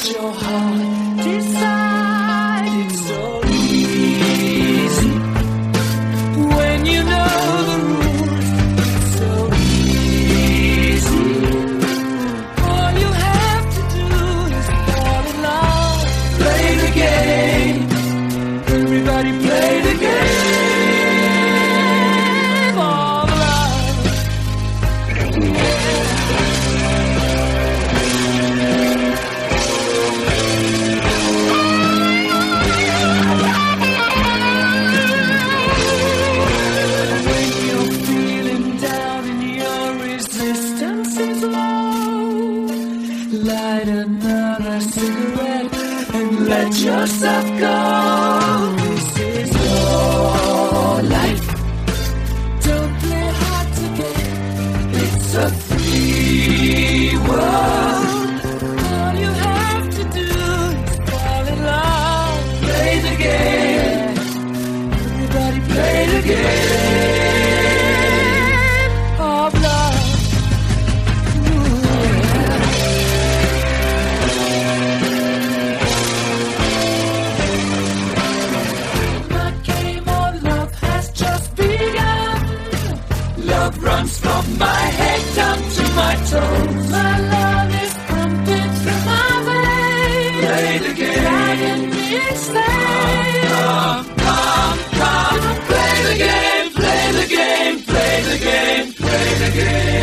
your heart decide. It's so easy when you know the rules. It's so easy. All you have to do is fall in love. Play the game. Everybody play the game of love. When you're feeling down and your resistance is low, light another cigarette and let yourself go. This is your life. Don't play hard to get. It's a free world. All you have to do is fall in love. Play the game. Everybody play the game of love. Ooh, yeah. My game of love has just begun. Love runs from my head down to my toes. My love is pumping through my veins. Play the game. Driving me insane. Come, come, come. Play the game, play the game, play the game, play the game.